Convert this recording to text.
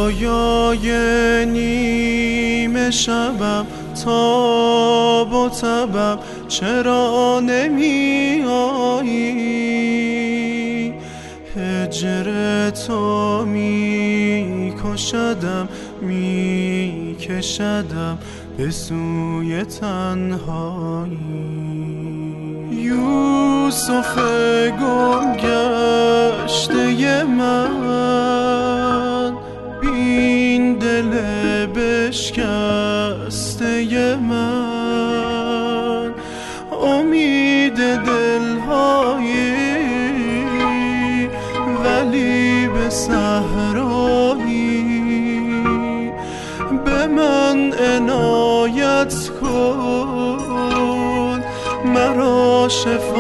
رویای نیمه شبم، تاب و تبم چرا نمی آیی؟ هجر تو می کشدم، می کشدم به سوی تنهایی. یوسف گم گشته من، بین دل بشکسته من، امید دلهایی ولی به صحرایی. به من عنایت کن، مرا شفا